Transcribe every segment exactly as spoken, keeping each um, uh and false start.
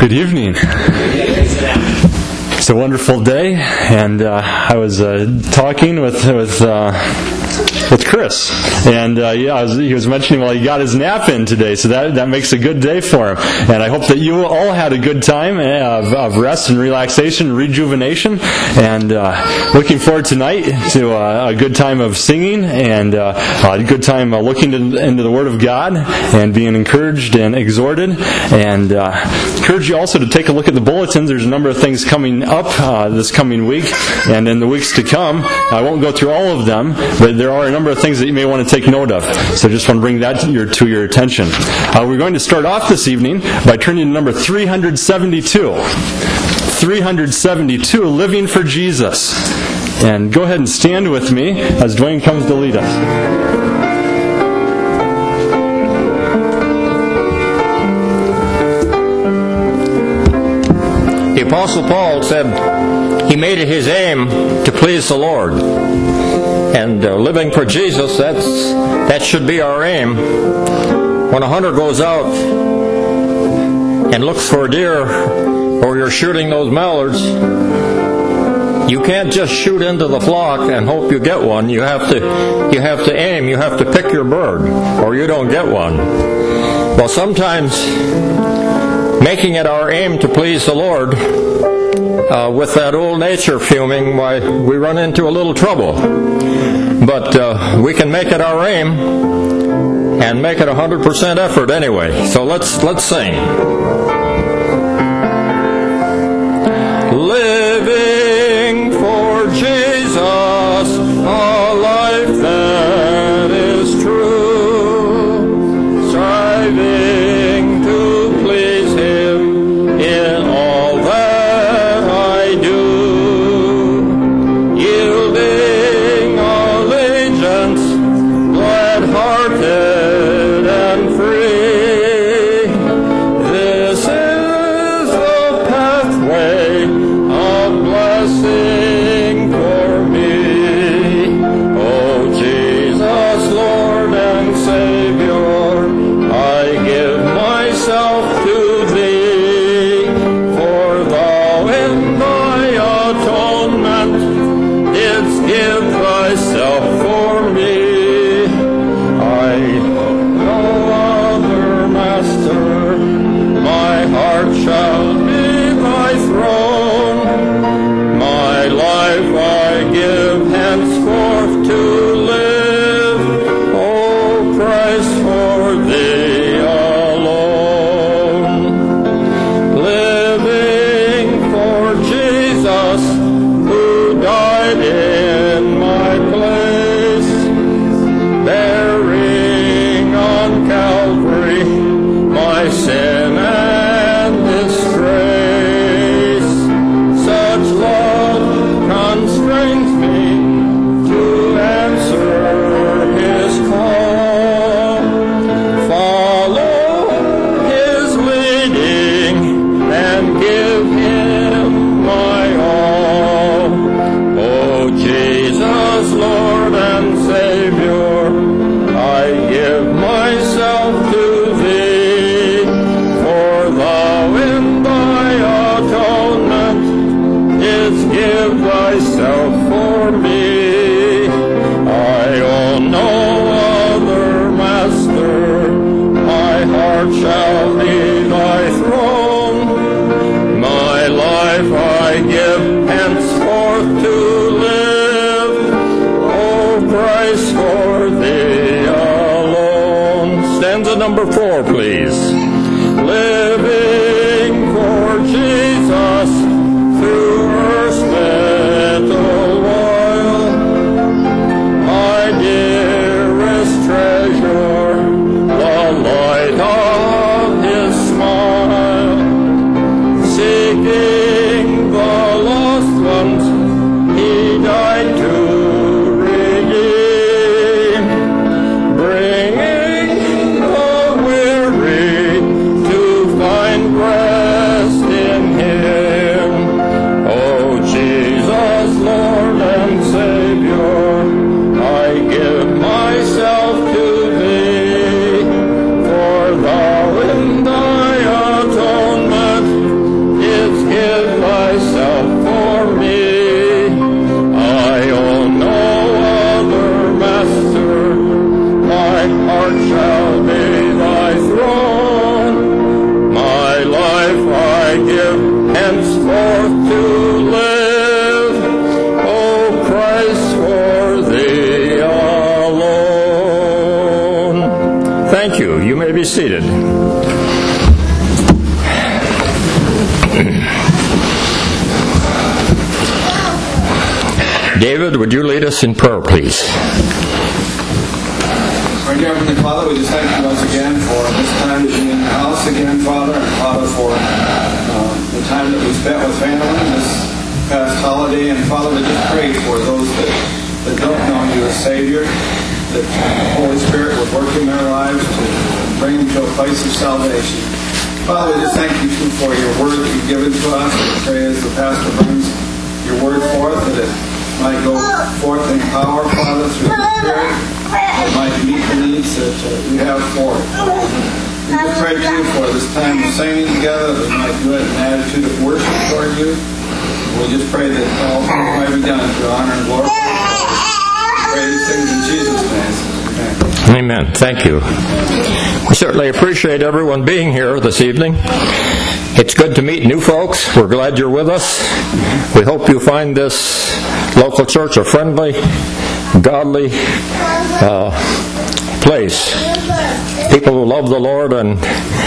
Good evening. It's a wonderful day, and uh, I was uh, talking with with uh, with Chris, and uh, yeah, I was, he was mentioning, well, he got his nap in today, so that that makes a good day for him. And I hope that you all had a good time of, of rest and relaxation, and rejuvenation, and uh, looking forward tonight to uh, a good time of singing and uh, a good time uh, looking to, into the Word of God and being encouraged and exhorted. And uh, encourage you also to take a look at the bulletins. There's a number of things coming up uh, this coming week and in the weeks to come. I won't go through all of them, but there are a number of things that you may want to take note of. So just want to bring that to your, to your attention. Uh, we're going to start off this evening by turning to number three seventy-two. three seventy-two, Living for Jesus. And go ahead and stand with me as Dwayne comes to lead us. The Apostle Paul said he made it his aim to please the Lord. And uh, living for Jesus, that's that should be our aim. When a hunter goes out and looks for a deer, or you're shooting those mallards, you can't just shoot into the flock and hope you get one. You have to you have to aim, you have to pick your bird, or you don't get one. Well, sometimes making it our aim to please the Lord, uh, with that old nature fuming, why, we run into a little trouble. But uh, we can make it our aim and make it a hundred percent effort anyway. So let's let's sing. Living for Jesus, a life that is true, striving to please Him in all that I do, yielding allegiance, glad-hearted and free. This is the pathway of blessing for me. Oh, Jesus, Lord and Savior, I give myself to Thee, for Thou in Thy atonement didst give Thyself for me. I have no other master, my heart shall be Thy throne. My life I give henceforth to live, O Christ, for Thee alone. Living for Jesus, who died in my place, bearing on Calvary my sin and disgrace. Such love constrains me to answer His call, follow His leading, and give Him my all. Oh, Jesus, Lord and Savior, I give myself to Thee, for Thou in Thy atonement didst give Thyself for me. I own no other master, my heart shall be Thy throne. My life I give henceforth to live, O Christ, for Thee alone. Stanza number four, please. Living for Jesus through earth's little while, my dearest treasure, the light of His smile, seeking the lost ones He died to redeem, bringing the weary to be seated. David, would you lead us in prayer, please? Our dear Heavenly Father, we just thank you once again for this time to be in the house again, Father, and Father, for uh, the time that we spent with family this past holiday. And Father, we just pray for those that, that don't know you as Savior, that the Holy Spirit would work in their lives to bring them to a place of salvation. Father, we just thank you too for your word that you've given to us. We pray as the pastor brings your word forth, that it might go forth in power, Father, through the Spirit, that might meet the needs that uh, you have for it. We just pray too for this time of singing together, that we might do it in an attitude of worship toward you. We just pray that all things might be done to honor and glory. We pray these things in Jesus' name. Amen. Amen. Thank you. We certainly appreciate everyone being here this evening. It's good to meet new folks. We're glad you're with us. We hope you find this local church a friendly, godly uh, place. People who love the Lord, and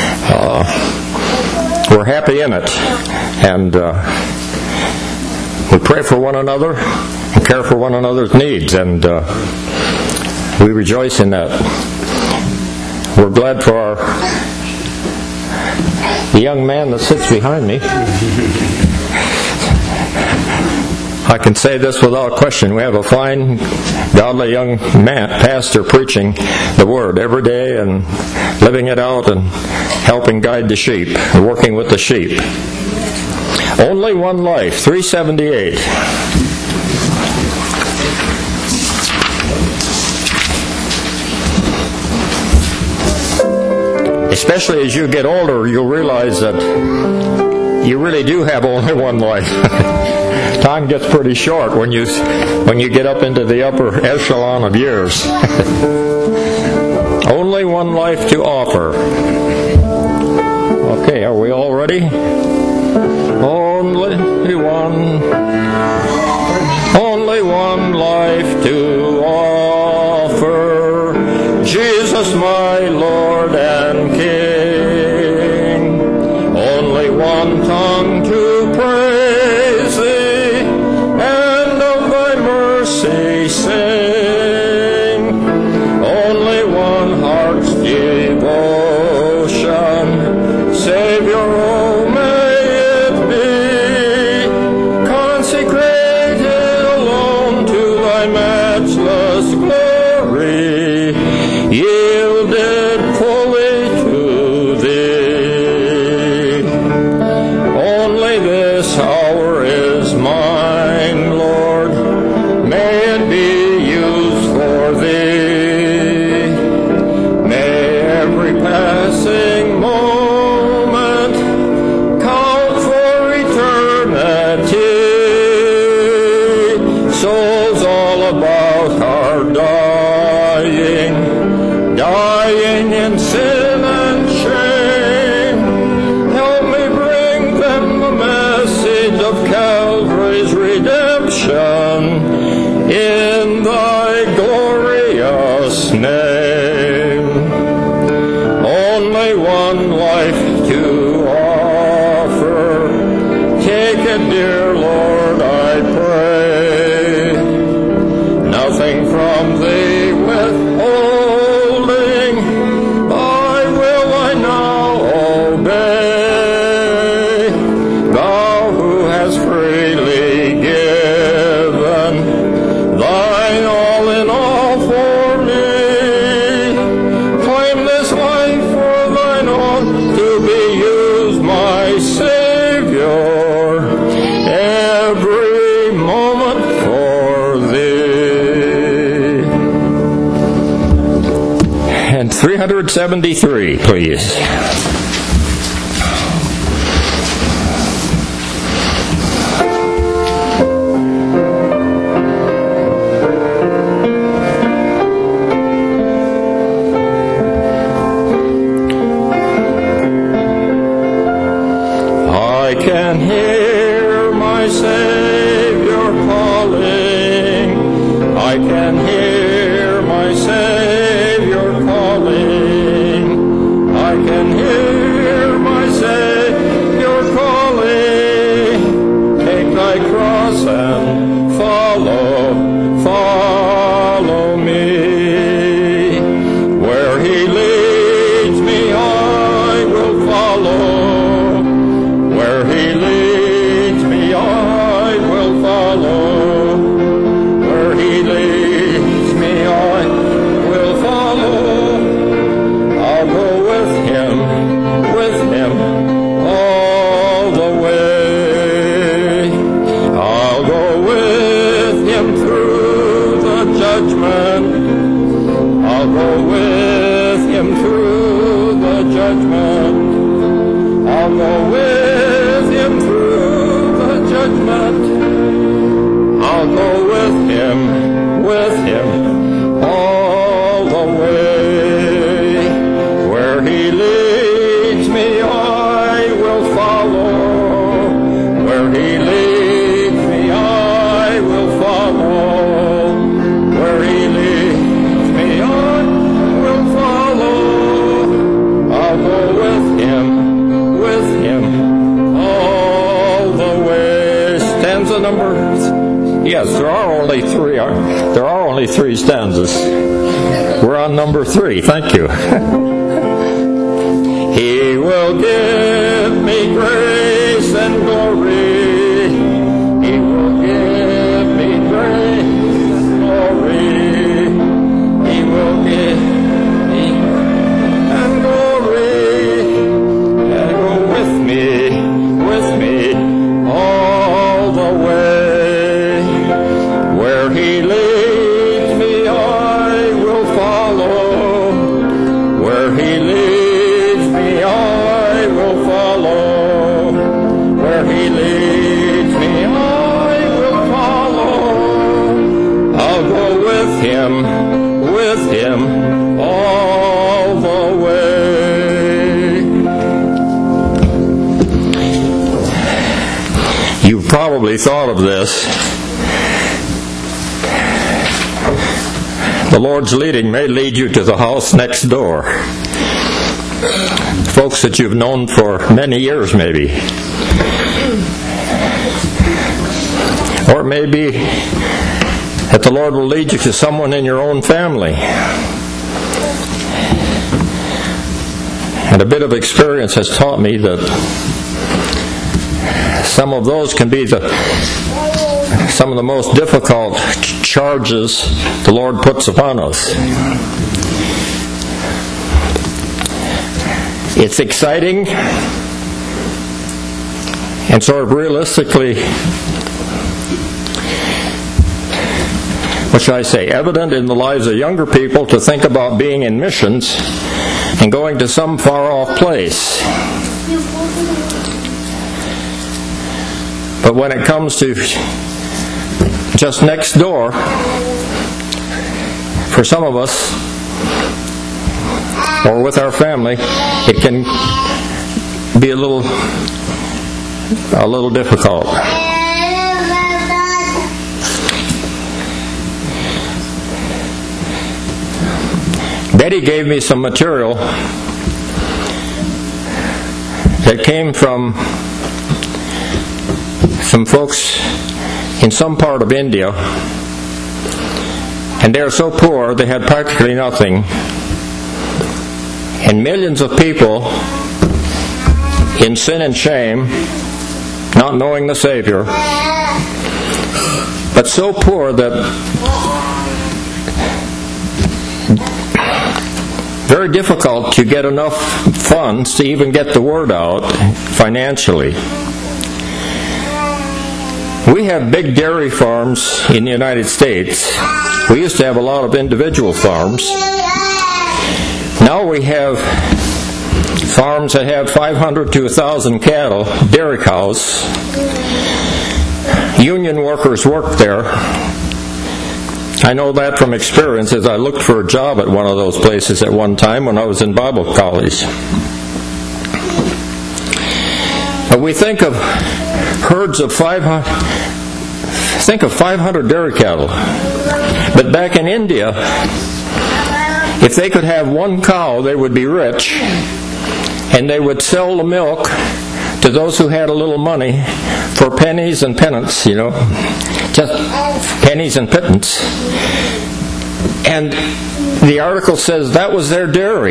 uh, we're happy in it. And uh, we pray for one another and care for one another's needs, and uh, we rejoice in that. We're glad for our the young man that sits behind me. I can say this without question. We have a fine, godly young man, pastor preaching the Word every day and living it out and helping guide the sheep and working with the sheep. Only One Life, three seventy-eight. Especially as you get older, you'll realize that you really do have only one life. Time gets pretty short when you when you get up into the upper echelon of years. Only one life to offer. Okay, are we all ready? Only one, only one life to offer. Jesus, my Lord and King. Only one tongue to praise Thee, and of Thy mercy sing. Only one heart's devotion, Savior, oh, may it be consecrated alone to Thy matchless glory, yielded fully to Thee. Only this hour is mine, Lord, may it be used for Thee. May every passing moment count for eternity. Souls all about are dying, dying in sin and shame. Help me bring them the message of Calvary's redemption in Thy glorious name. Only one life to offer. Take it, dear Lord, I pray. Nothing from Thee withholding, Thy will I now obey. Thou who hast freely given Thine all in all for me, claim this life for Thine own, to be used, my Savior, every moment for Thee. And three seventy-three, please. I can hear my Savior calling. I can hear my Savior calling. judgment. I'll go with him through the judgment. I'll go with him, with him all the way. Where he leads me, I will follow. Where he leads me, I will follow. Where he leads me, I will follow. I'll go with him, with him all the way. Stanza number. Yes, there are only three. There are only three stanzas. We're on number three. Thank you. He will give me grace and glory. He will give me grace and glory. He will give me grace and glory. And go with me, with me all the way. Where he leads me, I will follow. Where he leads me, I will follow. Where he leads me, I will follow. I'll go with him, with him all the way. You've probably thought of this. The Lord's leading may lead you to the house next door. Folks that you've known for many years, maybe. Or maybe that the Lord will lead you to someone in your own family. And a bit of experience has taught me that some of those can be the some of the most difficult charges the Lord puts upon us. It's exciting and sort of realistically, what should I say, evident in the lives of younger people to think about being in missions and going to some far-off place. But when it comes to just next door, for some of us, or with our family, it can be a little, a little difficult. Betty gave me some material that came from some folks in some part of India, and they are so poor they had practically nothing, and millions of people in sin and shame, not knowing the Savior, but so poor that very difficult to get enough funds to even get the word out financially. We have big dairy farms in the United States. We used to have a lot of individual farms. Now we have farms that have five hundred to one thousand cattle, dairy cows. Union workers work there. I know that from experience as I looked for a job at one of those places at one time when I was in Bible college. But we think of herds of five hundred, think of five hundred dairy cattle. But back in India, if they could have one cow, they would be rich, and they would sell the milk to those who had a little money for pennies and pence, you know, just pennies and pittance. And the article says that was their dairy.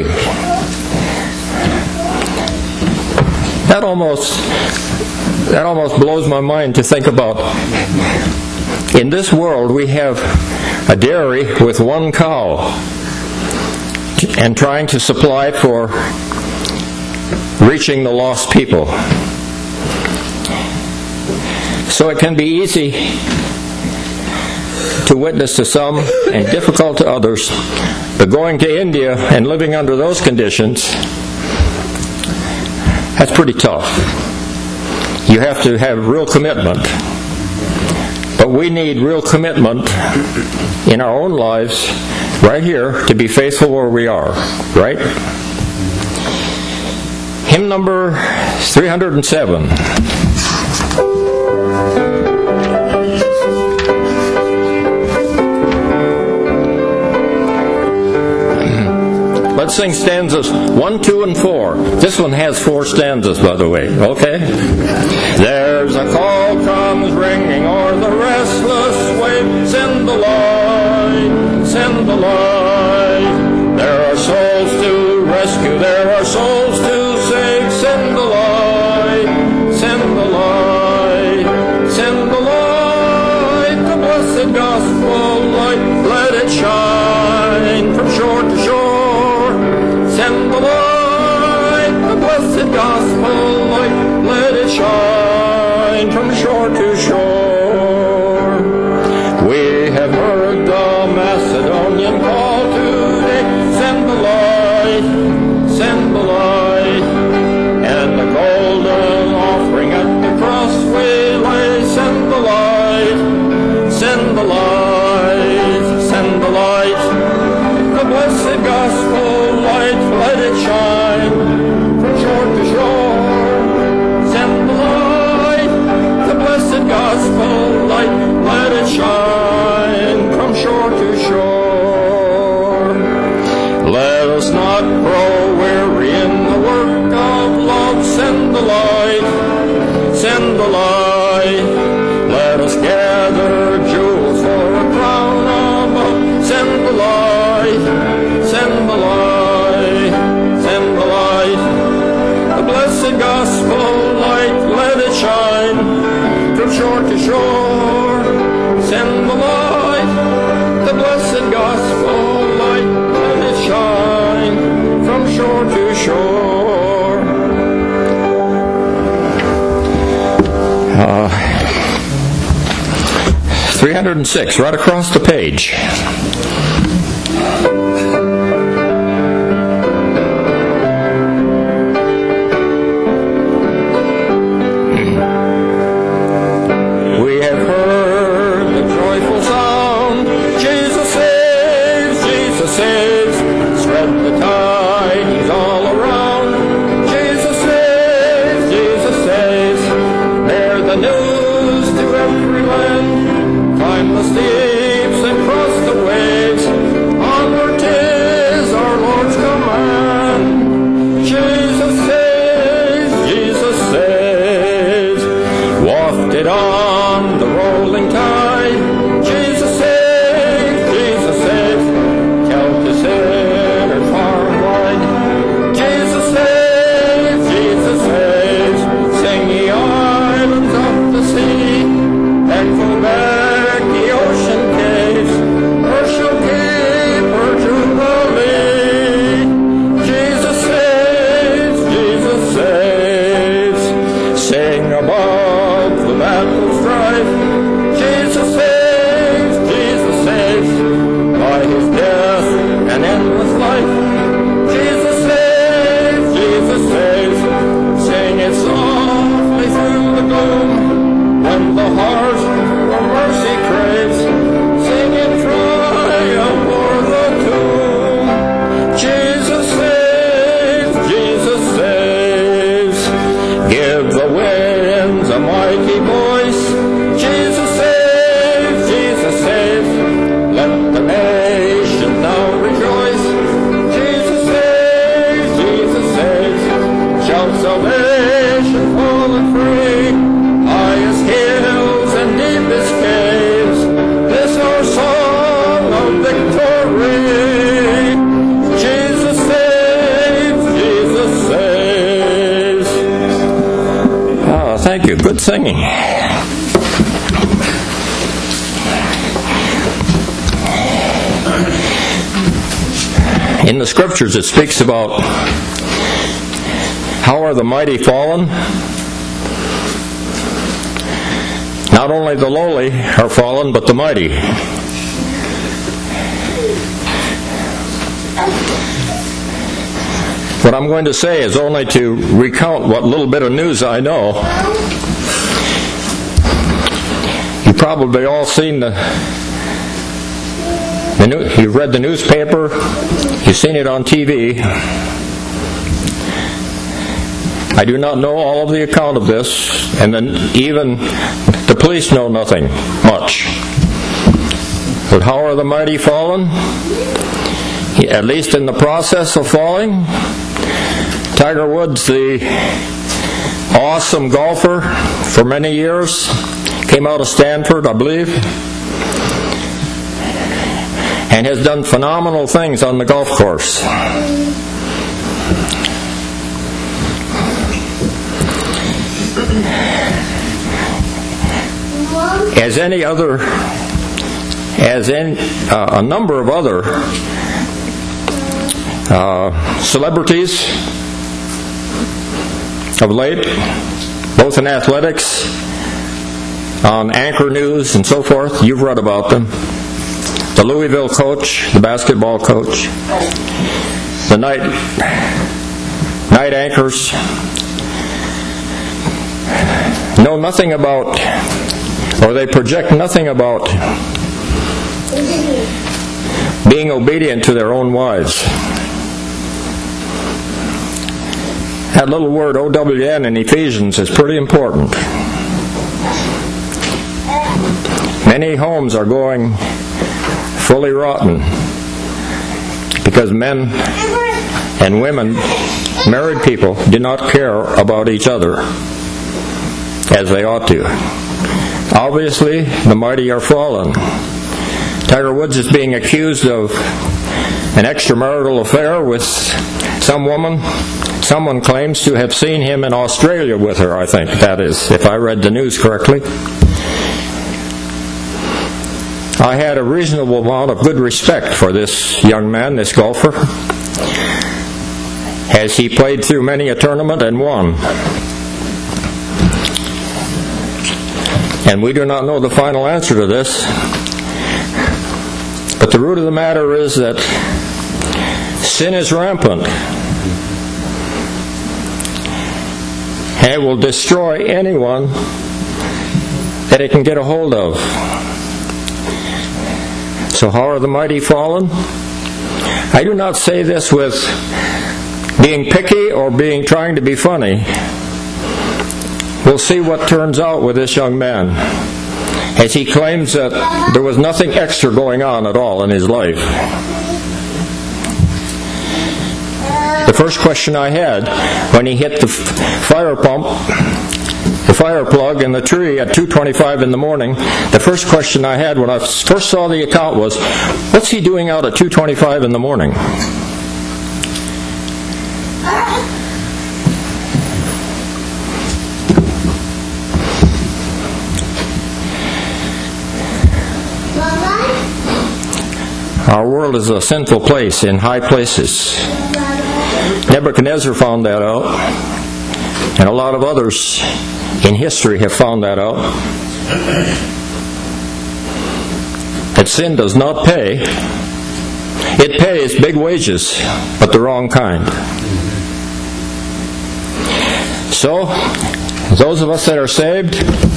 That almost that almost blows my mind to think about. In this world, we have a dairy with one cow and trying to supply for reaching the lost people. So it can be easy to witness to some and difficult to others, but going to India and living under those conditions That's pretty tough. You have to have real commitment. But we need real commitment in our own lives right here to be faithful where we are, right? Hymn number three hundred seven. Let's sing stanzas one, two, and four. This one has four stanzas, by the way. Okay? There's a call comes ringing o'er the restless wave. Send the light, send the light. There are souls to rescue, there are souls to save. Send the light, send the light, send the light. The blessed gospel light, let it shine from shore to shore. Send the light, the blessed gospel light, let it shine from shore to shore. We have heard the Macedonian call today. Send the light, send the light, and the golden offering at the cross we lay. Send the light, send the light, send the light, the blessed gospel light, let it shine from shore to shore. Send the light, the blessed gospel light, let it shine from shore to shore. Let us not grow weary in the work of love. Send the light, send the light. Let us gather jewels for a crown above. Send the light, send the light, send the light. The blessed gospel light, let it shine from shore to shore. Send the light, the blessed gospel light, let it shine from shore to shore. Uh, three hundred six, right across the page. Good singing. In the scriptures it speaks about how are the mighty fallen. Not only the lowly are fallen, but the mighty. What I'm going to say is only to recount what little bit of news I know. You've probably all seen the, the new, you've read the newspaper, you've seen it on T V. I do not know all of the account of this, and then even the police know nothing much. But how are the mighty fallen? At least in the process of falling. Tiger Woods, the awesome golfer for many years, came out of Stanford, I believe, and has done phenomenal things on the golf course. As any other, as in uh, a number of other uh, celebrities of late, both in athletics, on Anchor News and so forth, you've read about them. The Louisville coach, the basketball coach, the night night anchors know nothing about, or they project nothing about being obedient to their own wives. That little word O W N in Ephesians is pretty important. Many homes are going fully rotten because men and women, married people, do not care about each other as they ought to. Obviously, the mighty are fallen. Tiger Woods is being accused of an extramarital affair with some woman. Someone claims to have seen him in Australia with her, I think that is, if I read the news correctly. I had a reasonable amount of good respect for this young man, this golfer, as he played through many a tournament and won. And we do not know the final answer to this. But the root of the matter is that sin is rampant. And it will destroy anyone that it can get a hold of. So how are the mighty fallen? I do not say this with being picky or being trying to be funny. We'll see what turns out with this young man, as he claims that there was nothing extra going on at all in his life. The first question I had when he hit the fire pump, the fire plug in the tree at two twenty-five in the morning, the first question I had when I first saw the account was, what's he doing out at two twenty-five in the morning? Our world is a sinful place in high places. Nebuchadnezzar found that out, and a lot of others in history have found that out. That sin does not pay. It pays big wages, but the wrong kind. So, those of us that are saved,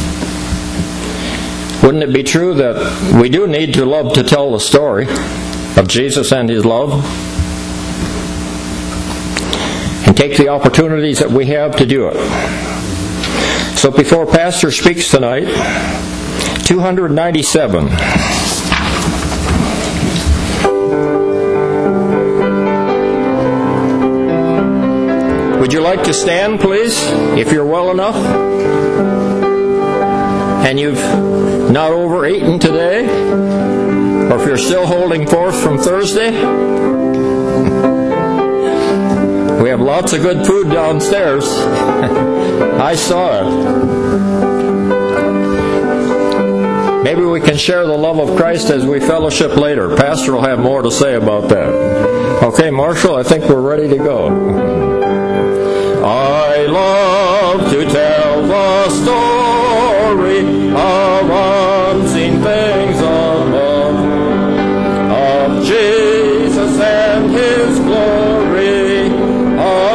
wouldn't it be true that we do need to love to tell the story of Jesus and His love? And take the opportunities that we have to do it. So before Pastor speaks tonight, two ninety-seven. Would you like to stand, please, if you're well enough? And you've not overeaten today, or if you're still holding forth from Thursday, we have lots of good food downstairs. I saw it. Maybe we can share the love of Christ as we fellowship later. Pastor will have more to say about that. Okay, Marshall, I think we're ready to go. I love to tell the story of unseen things of love, of Jesus and His glory, of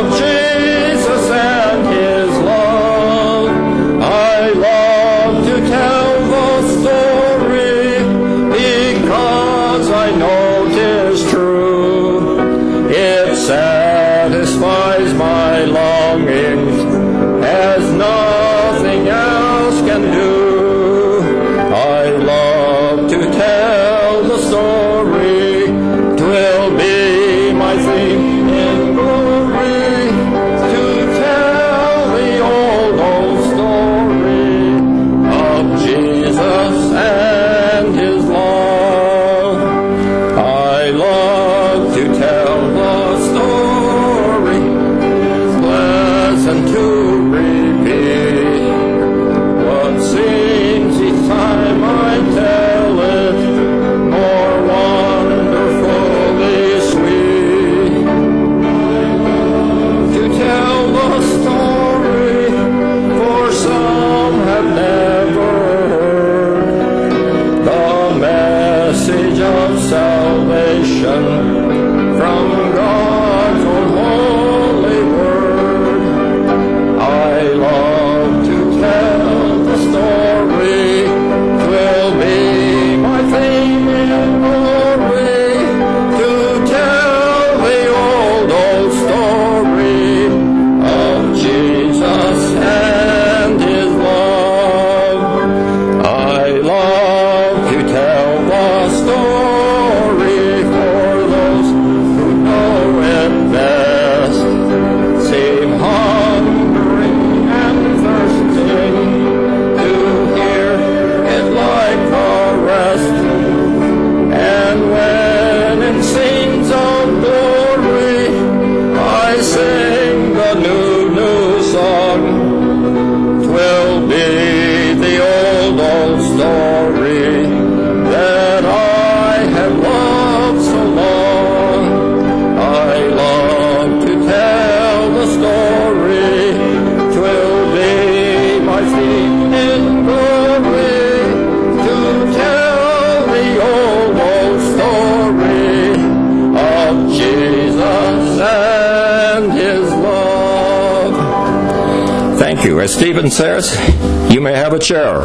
Thank you. As Stephen says, you may have a chair.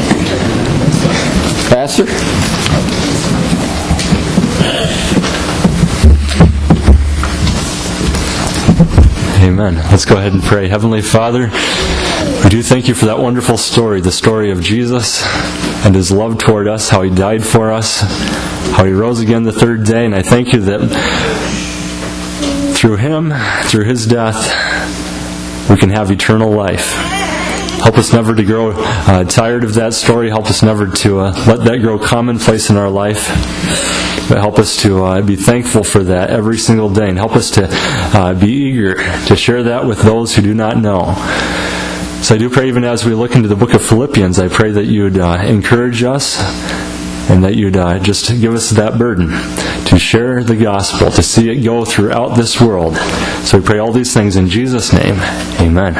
Pastor? Amen. Let's go ahead and pray. Heavenly Father, we do thank you for that wonderful story, the story of Jesus and His love toward us, how He died for us, how He rose again the third day. And I thank you that through Him, through His death, we can have eternal life. Help us never to grow uh, tired of that story. Help us never to uh, let that grow commonplace in our life. But help us to uh, be thankful for that every single day. And help us to uh, be eager to share that with those who do not know. So I do pray, even as we look into the book of Philippians, I pray that you would uh, encourage us and that you'd uh, just give us that burden to share the gospel, to see it go throughout this world. So we pray all these things in Jesus' name. Amen.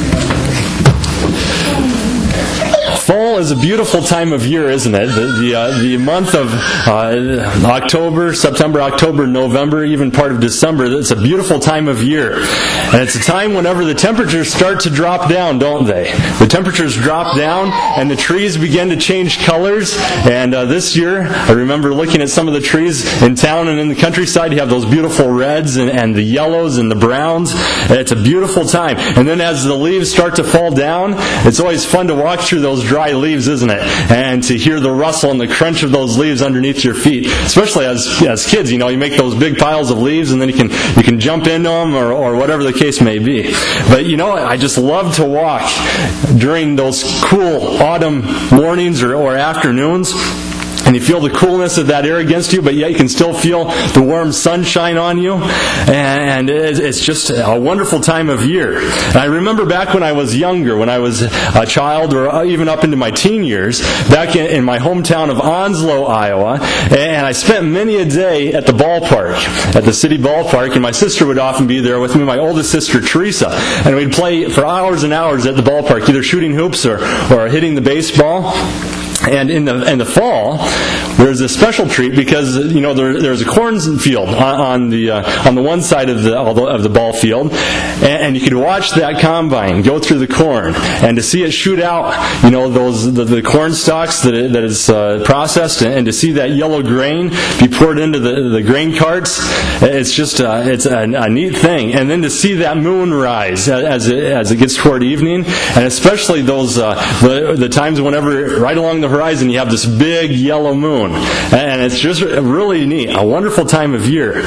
Fall is a beautiful time of year, isn't it? The the, uh, the month of uh, October, September, October, November, even part of December, it's a beautiful time of year. And it's a time whenever the temperatures start to drop down, don't they? The temperatures drop down and the trees begin to change colors. And uh, this year, I remember looking at some of the trees in town and in the countryside. You have those beautiful reds and, and the yellows and the browns. And it's a beautiful time. And then as the leaves start to fall down, it's always fun to walk through those dry leaves, isn't it? And to hear the rustle and the crunch of those leaves underneath your feet. Especially as as kids, you know, you make those big piles of leaves and then you can you can jump into them or, or whatever the case may be. But you know, I just love to walk during those cool autumn mornings or, or afternoons. And you feel the coolness of that air against you, but yet you can still feel the warm sunshine on you. And it's just a wonderful time of year. And I remember back when I was younger, when I was a child or even up into my teen years, back in my hometown of Onslow, Iowa, and I spent many a day at the ballpark, at the city ballpark, and my sister would often be there with me, my oldest sister, Teresa. And we'd play for hours and hours at the ballpark, either shooting hoops or, or hitting the baseball. And in the in the fall, there's a special treat because you know there, there's a cornfield on, on the uh, on the one side of the of the ball field, and, and you could watch that combine go through the corn, and to see it shoot out, you know those the, the corn stalks that it, that is uh, processed, and, and to see that yellow grain be poured into the, the grain carts, it's just uh, it's a, a neat thing. And then to see that moon rise as it as it gets toward evening, and especially those uh, the the times whenever right along the horizon you have this big yellow moon, and it's just really neat, a wonderful time of year.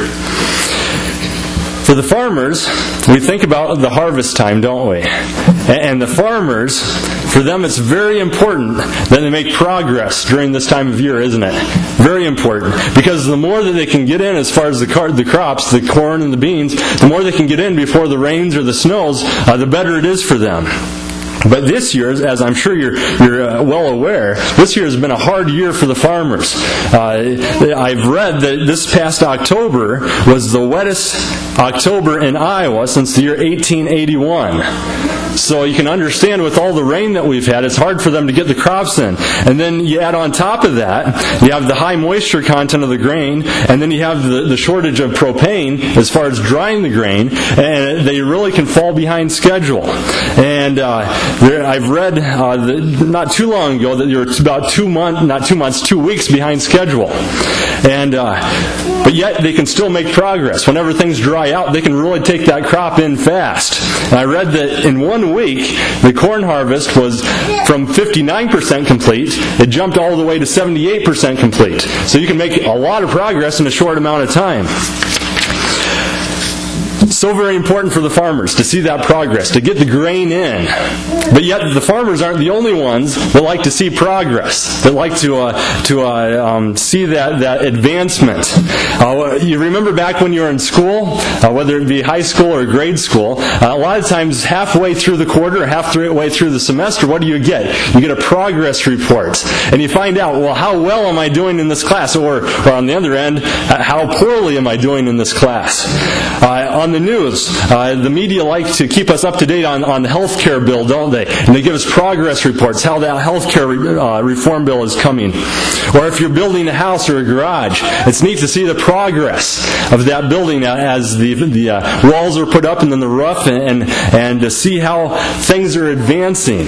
For the farmers, we think about the harvest time, don't we? And the farmers, for them it's very important that they make progress during this time of year, isn't it? Very important. Because the more that they can get in as far as the, car- the crops, the corn and the beans, the more they can get in before the rains or the snows, uh, the better it is for them. But this year, as I'm sure you're, you're uh, well aware, this year has been a hard year for the farmers. Uh, I've read that this past October was the wettest October in Iowa since the year eighteen eighty-one. So you can understand with all the rain that we've had, it's hard for them to get the crops in. And then you add on top of that, you have the high moisture content of the grain, and then you have the, the shortage of propane as far as drying the grain, and they really can fall behind schedule. And uh, there, I've read uh, the, not too long ago that you're about two months, not two months, two weeks behind schedule. And uh, but yet they can still make progress. Whenever things dry out, they can really take that crop in fast. And I read that in one week, the corn harvest was from fifty-nine percent complete. It jumped all the way to seventy-eight percent complete. So you can make a lot of progress in a short amount of time. So very important for the farmers to see that progress, to get the grain in. But yet the farmers aren't the only ones that like to see progress, that like to uh, to uh, um, see that, that advancement. Uh, you remember back when you were in school, uh, whether it be high school or grade school, uh, a lot of times halfway through the quarter or halfway through the semester, what do you get? You get a progress report. And you find out, well, how well am I doing in this class? Or, or on the other end, how poorly am I doing in this class? Uh, on on the news, uh, the media like to keep us up to date on, on the health care bill, don't they? And they give us progress reports, how that health care re- uh, reform bill is coming. Or if you're building a house or a garage, it's neat to see the progress of that building as the, the uh, walls are put up and then the roof, and, and, and to see how things are advancing.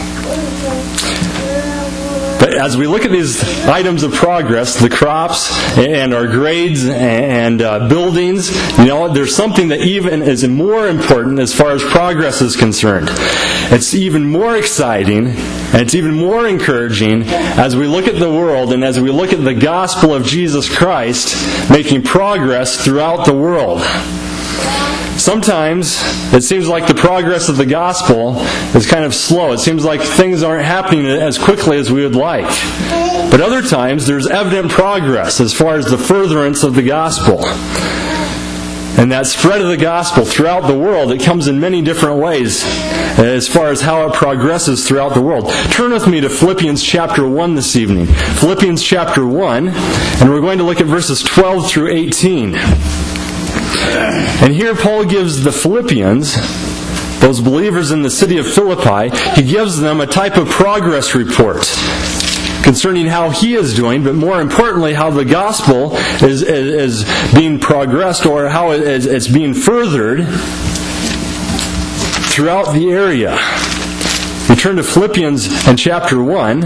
But as we look at these items of progress, the crops and our grades and uh, buildings, you know, there's something that even is more important as far as progress is concerned. It's even more exciting and it's even more encouraging as we look at the world and as we look at the gospel of Jesus Christ making progress throughout the world. Sometimes it seems like the progress of the gospel is kind of slow. It seems like things aren't happening as quickly as we would like. But other times there's evident progress as far as the furtherance of the gospel. And that spread of the gospel throughout the world, it comes in many different ways as far as how it progresses throughout the world. Turn with me to Philippians chapter one this evening. Philippians chapter one, and we're going to look at verses twelve through eighteen. And here Paul gives the Philippians, those believers in the city of Philippi, he gives them a type of progress report concerning how he is doing, but more importantly, how the gospel is, is, is being progressed, or how it is, it's being furthered throughout the area. We turn to Philippians in chapter one,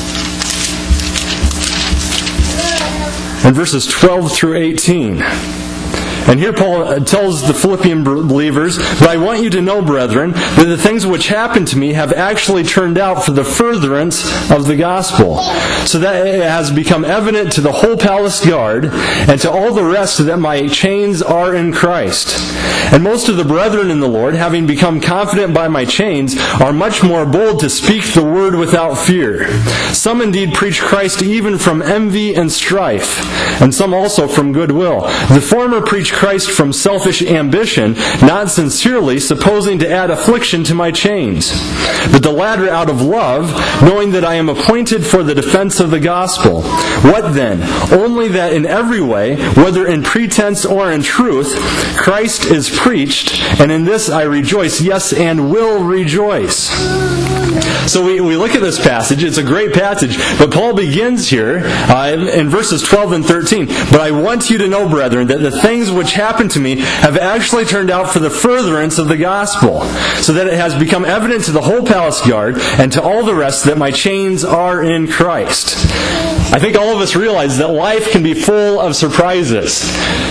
and verses twelve through eighteen. And here Paul tells the Philippian believers, "But I want you to know, brethren, that the things which happened to me have actually turned out for the furtherance of the gospel, so that it has become evident to the whole palace guard and to all the rest that my chains are in Christ. And most of the brethren in the Lord, having become confident by my chains, are much more bold to speak the word without fear. Some indeed preach Christ even from envy and strife, and some also from goodwill. The former preach Christ from selfish ambition, not sincerely, supposing to add affliction to my chains. But the latter out of love, knowing that I am appointed for the defense of the gospel. What then? Only that in every way, whether in pretense or in truth, Christ is preached, and in this I rejoice, yes, and will rejoice." So we, we look at this passage. It's a great passage. But Paul begins here uh, in, in verses twelve and thirteen. "But I want you to know, brethren, that the things which happened to me have actually turned out for the furtherance of the gospel, so that it has become evident to the whole palace guard and to all the rest that my chains are in Christ." I think all of us realize that life can be full of surprises.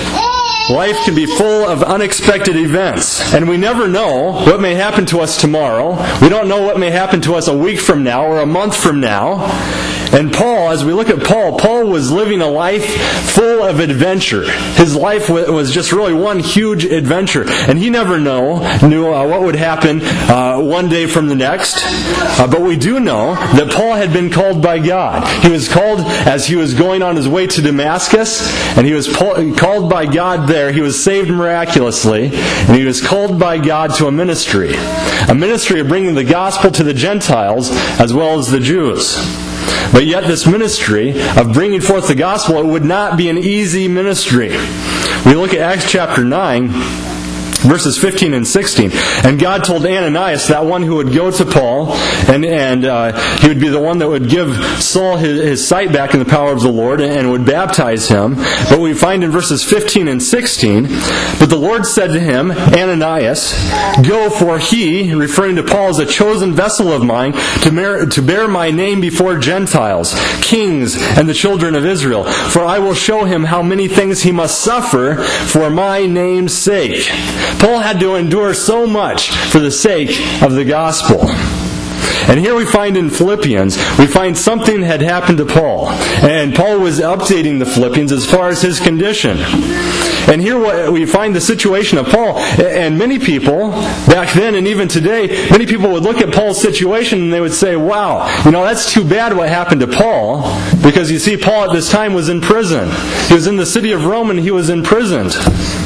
Life can be full of unexpected events, and we never know what may happen to us tomorrow. We don't know what may happen to us a week from now or a month from now. And Paul, as we look at Paul, Paul was living a life full of adventure. His life was just really one huge adventure, and he never know, knew uh, what would happen uh, one day from the next. Uh, but we do know that Paul had been called by God. He was called as he was going on his way to Damascus, and he was po- called by God there. He was saved miraculously, and he was called by God to a ministry. A ministry of bringing the gospel to the Gentiles as well as the Jews. But yet this ministry of bringing forth the gospel, it would not be an easy ministry. We look at Acts chapter nine, verses fifteen and sixteen. "And God told Ananias, that one who would go to Paul, and, and uh, he would be the one that would give Saul his, his sight back in the power of the Lord and, and would baptize him." But we find in verses fifteen and sixteen, "But the Lord said to him, Ananias, go, for he," referring to Paul, "is a chosen vessel of mine to, mer- to bear my name before Gentiles, kings, and the children of Israel. For I will show him how many things he must suffer for my name's sake." Paul had to endure so much for the sake of the gospel. And here we find in Philippians, we find something had happened to Paul. And Paul was updating the Philippians as far as his condition. And here we find the situation of Paul. And many people, back then and even today, many people would look at Paul's situation and they would say, wow, you know, that's too bad what happened to Paul. Because you see, Paul at this time was in prison. He was in the city of Rome and he was imprisoned.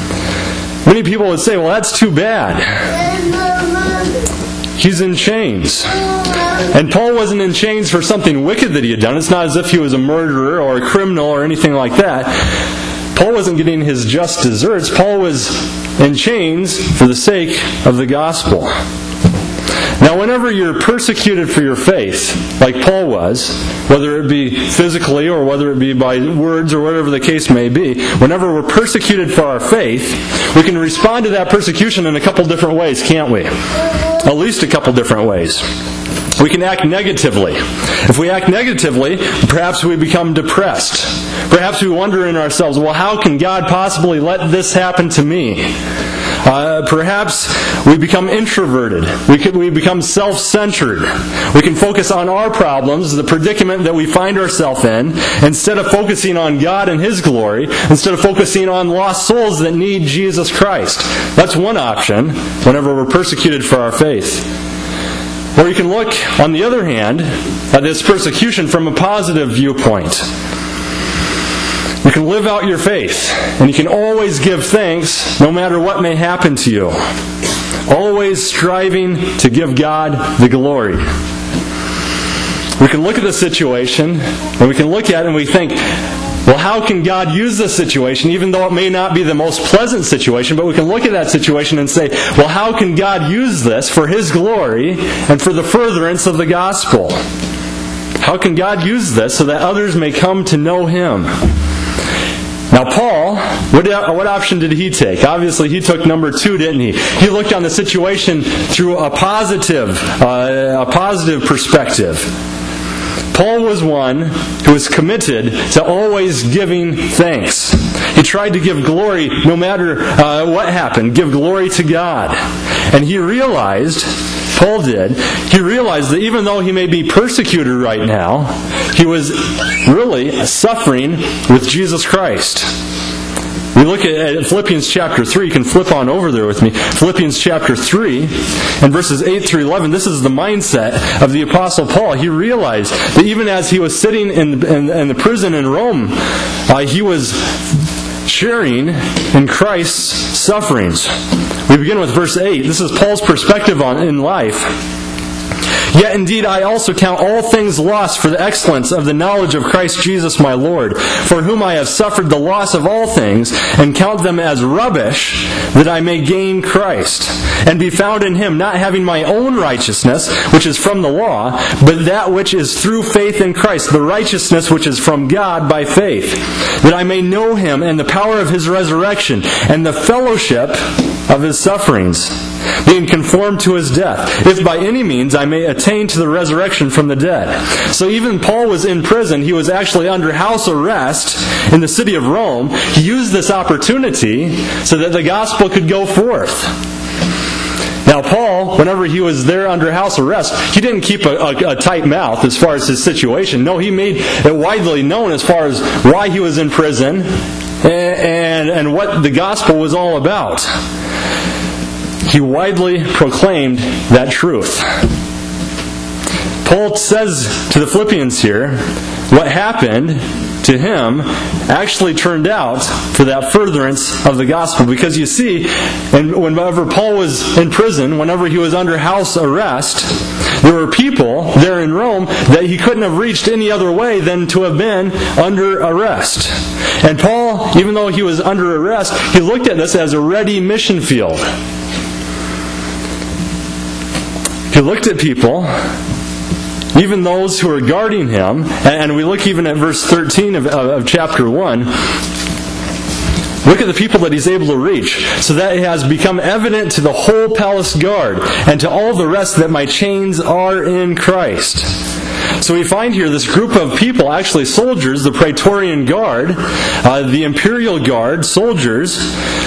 Many people would say, well, that's too bad. He's in chains. And Paul wasn't in chains for something wicked that he had done. It's not as if he was a murderer or a criminal or anything like that. Paul wasn't getting his just deserts. Paul was in chains for the sake of the gospel. Now, whenever you're persecuted for your faith, like Paul was, whether it be physically or whether it be by words or whatever the case may be, whenever we're persecuted for our faith, we can respond to that persecution in a couple different ways, can't we? At least a couple different ways. We can act negatively. If we act negatively, perhaps we become depressed. Perhaps we wonder in ourselves, well, how can God possibly let this happen to me? Uh, perhaps we become introverted. We can, we become self-centered. We can focus on our problems, the predicament that we find ourselves in, instead of focusing on God and His glory, instead of focusing on lost souls that need Jesus Christ. That's one option whenever we're persecuted for our faith. Or you can look, on the other hand, at this persecution from a positive viewpoint. You can live out your faith, and you can always give thanks no matter what may happen to you. Always striving to give God the glory. We can look at the situation, and we can look at it and we think, well, how can God use this situation, even though it may not be the most pleasant situation, but we can look at that situation and say, well, how can God use this for His glory and for the furtherance of the gospel? How can God use this so that others may come to know Him? Now, Paul, what, what option did he take? Obviously, he took number two, didn't he? He looked on the situation through a positive, uh, a positive perspective. Paul was one who was committed to always giving thanks. He tried to give glory no matter uh, what happened, give glory to God. And he realized, Paul did, he realized that even though he may be persecuted right now, he was really suffering with Jesus Christ. We look at Philippians chapter three. You can flip on over there with me. Philippians chapter three and verses eight through eleven. This is the mindset of the Apostle Paul. He realized that even as he was sitting in, in, in the prison in Rome, uh, he was sharing in Christ's sufferings. We begin with verse eight. This is Paul's perspective on in life. Yet indeed I also count all things lost for the excellence of the knowledge of Christ Jesus my Lord, for whom I have suffered the loss of all things, and count them as rubbish, that I may gain Christ, and be found in Him, not having my own righteousness, which is from the law, but that which is through faith in Christ, the righteousness which is from God by faith, that I may know Him and the power of His resurrection, and the fellowship of His sufferings, being conformed to His death, if by any means I may attain to the resurrection from the dead. So even Paul was in prison. He was actually under house arrest in the city of Rome. He used this opportunity so that the gospel could go forth. Now Paul, whenever he was there under house arrest, he didn't keep a, a, a tight mouth as far as his situation. No, he made it widely known as far as why he was in prison and, and, and what the gospel was all about. He widely proclaimed that truth. Paul says to the Philippians here, what happened to him actually turned out for that furtherance of the gospel. Because you see, and whenever Paul was in prison, whenever he was under house arrest, there were people there in Rome that he couldn't have reached any other way than to have been under arrest. And Paul, even though he was under arrest, he looked at this as a ready mission field. He looked at people, even those who are guarding him, and we look even at verse thirteen of, of chapter one. Look at the people that he's able to reach, so that it has become evident to the whole palace guard and to all the rest that my chains are in Christ. So we find here this group of people, actually soldiers, the Praetorian Guard, uh, the Imperial Guard, soldiers.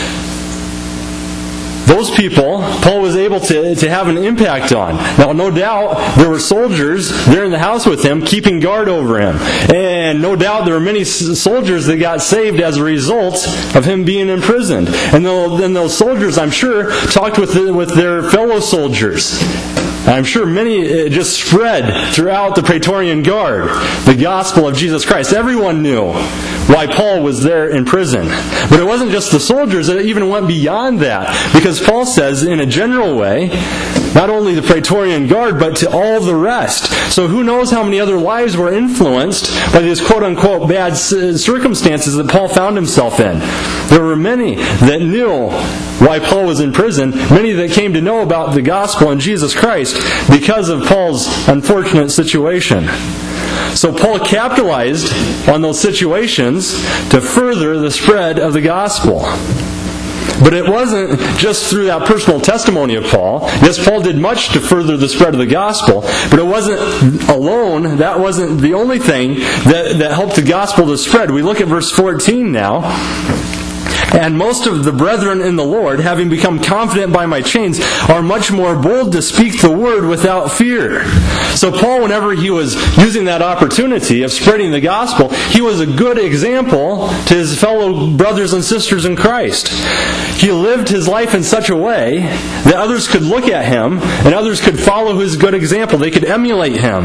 Those people, Paul was able to, to have an impact on. Now, no doubt, there were soldiers there in the house with him, keeping guard over him. And no doubt, there were many soldiers that got saved as a result of him being imprisoned. And then those soldiers, I'm sure, talked with, the, with their fellow soldiers. I'm sure many, it just spread throughout the Praetorian Guard, the gospel of Jesus Christ. Everyone knew why Paul was there in prison. But it wasn't just the soldiers, it even went beyond that. Because Paul says, in a general way, not only the Praetorian Guard, but to all the rest. So who knows how many other lives were influenced by these quote-unquote bad circumstances that Paul found himself in. There were many that knew why Paul was in prison, many that came to know about the gospel and Jesus Christ because of Paul's unfortunate situation. So Paul capitalized on those situations to further the spread of the gospel. But it wasn't just through that personal testimony of Paul. Yes, Paul did much to further the spread of the gospel, but it wasn't alone. That wasn't the only thing that, that helped the gospel to spread. We look at verse fourteen now. And most of the brethren in the Lord, having become confident by my chains, are much more bold to speak the word without fear. So Paul, whenever he was using that opportunity of spreading the gospel, he was a good example to his fellow brothers and sisters in Christ. He lived his life in such a way that others could look at him and others could follow his good example. They could emulate him.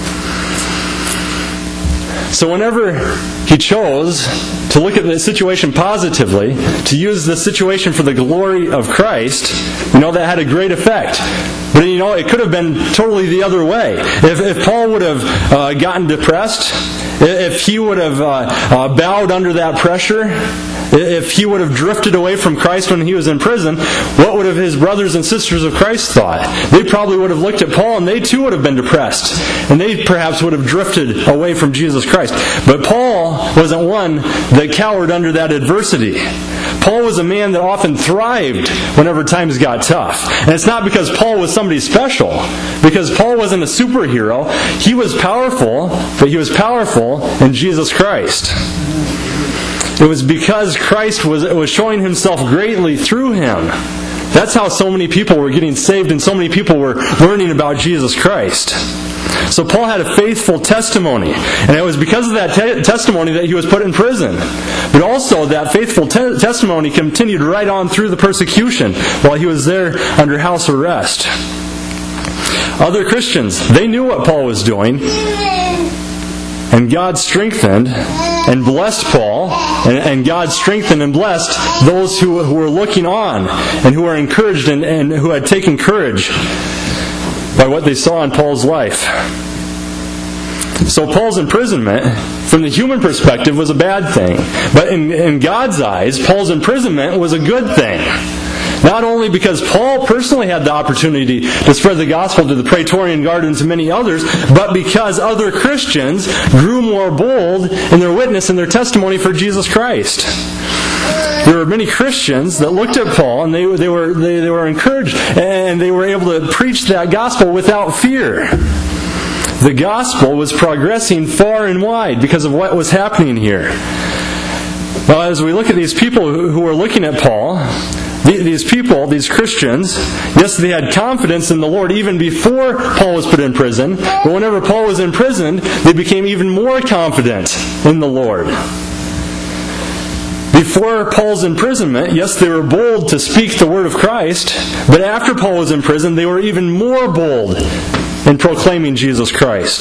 So whenever he chose to look at the situation positively, to use the situation for the glory of Christ, you know, that had a great effect. But, you know, it could have been totally the other way. If, if Paul would have uh, gotten depressed, if he would have uh, uh, bowed under that pressure, if he would have drifted away from Christ when he was in prison, what would have his brothers and sisters of Christ thought? They probably would have looked at Paul and they too would have been depressed. And they perhaps would have drifted away from Jesus Christ. But Paul wasn't one that cowered under that adversity. Paul was a man that often thrived whenever times got tough. And it's not because Paul was somebody special. Because Paul wasn't a superhero. He was powerful, but he was powerful in Jesus Christ. It was because Christ was, was showing himself greatly through him. That's how so many people were getting saved and so many people were learning about Jesus Christ. So Paul had a faithful testimony. And it was because of that te- testimony that he was put in prison. But also that faithful te- testimony continued right on through the persecution while he was there under house arrest. Other Christians, they knew what Paul was doing. And God strengthened and blessed Paul, and, and God strengthened and blessed those who, who were looking on and who were encouraged and, and who had taken courage by what they saw in Paul's life. So Paul's imprisonment, from the human perspective, was a bad thing. But in, in God's eyes, Paul's imprisonment was a good thing. Not only because Paul personally had the opportunity to spread the gospel to the Praetorian Guard and to many others, but because other Christians grew more bold in their witness and their testimony for Jesus Christ. There were many Christians that looked at Paul and they, they, were, they, they were encouraged and they were able to preach that gospel without fear. The gospel was progressing far and wide because of what was happening here. Now, as we look at these people who were looking at Paul, these people, these Christians, yes, they had confidence in the Lord even before Paul was put in prison. But whenever Paul was in prison, they became even more confident in the Lord. Before Paul's imprisonment, yes, they were bold to speak the word of Christ. But after Paul was in prison, they were even more bold in proclaiming Jesus Christ.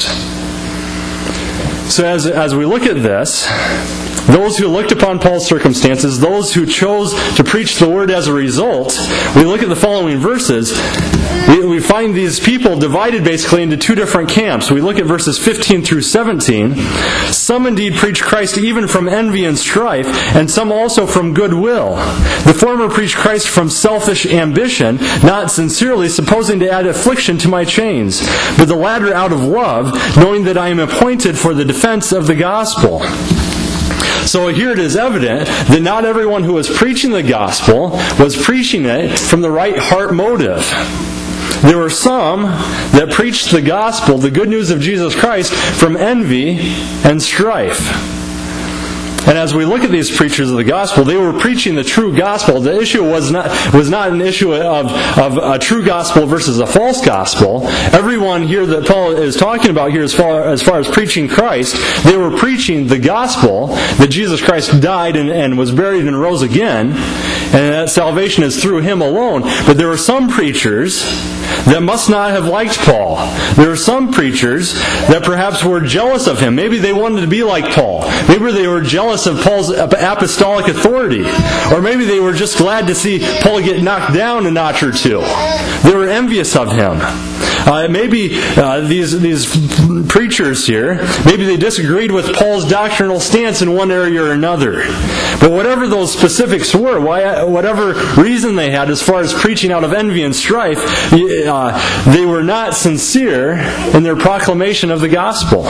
So as, as we look at this, those who looked upon Paul's circumstances, those who chose to preach the word as a result, we look at the following verses, we, we find these people divided basically into two different camps. We look at verses fifteen through seventeen. Some indeed preach Christ even from envy and strife, and some also from goodwill. The former preach Christ from selfish ambition, not sincerely, supposing to add affliction to my chains, but the latter out of love, knowing that I am appointed for the defense of the gospel. So here it is evident that not everyone who was preaching the gospel was preaching it from the right heart motive. There were some that preached the gospel, the good news of Jesus Christ, from envy and strife. And as we look at these preachers of the gospel, they were preaching the true gospel. The issue was not was not an issue of, of a true gospel versus a false gospel. Everyone here that Paul is talking about here as far as, far as preaching Christ, they were preaching the gospel that Jesus Christ died and, and was buried and rose again, and that salvation is through Him alone. But there were some preachers that must not have liked Paul. There were some preachers that perhaps were jealous of him. Maybe they wanted to be like Paul. Maybe they were jealous of Paul's apostolic authority. Or maybe they were just glad to see Paul get knocked down a notch or two. They were envious of him. Uh, maybe uh, these these preachers here, maybe they disagreed with Paul's doctrinal stance in one area or another. But whatever those specifics were, why, whatever reason they had as far as preaching out of envy and strife, uh, they were not sincere in their proclamation of the gospel.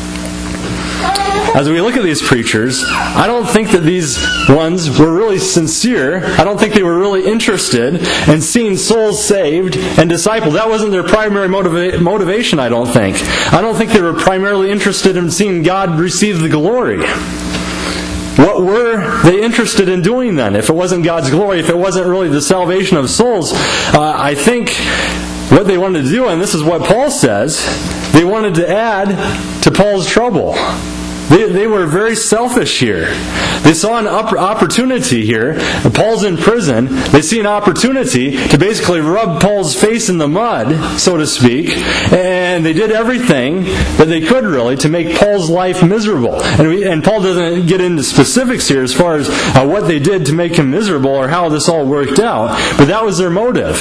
As we look at these preachers, I don't think that these ones were really sincere. I don't think they were really interested in seeing souls saved and discipled. That wasn't their primary motiva- motivation, I don't think. I don't think they were primarily interested in seeing God receive the glory. What were they interested in doing then? If it wasn't God's glory, if it wasn't really the salvation of souls, uh, I think what they wanted to do, and this is what Paul says, they wanted to add to Paul's trouble. They, they were very selfish here. They saw an op- opportunity here. Paul's in prison. They see an opportunity to basically rub Paul's face in the mud, so to speak. And they did everything that they could, really, to make Paul's life miserable. And, we, and Paul doesn't get into specifics here as far as uh, what they did to make him miserable or how this all worked out. But that was their motive.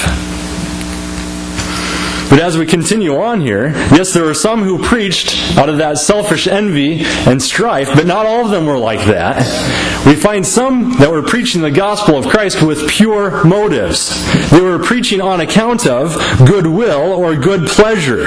But as we continue on here, yes, there were some who preached out of that selfish envy and strife, but not all of them were like that. We find some that were preaching the gospel of Christ with pure motives. They were preaching on account of goodwill or good pleasure.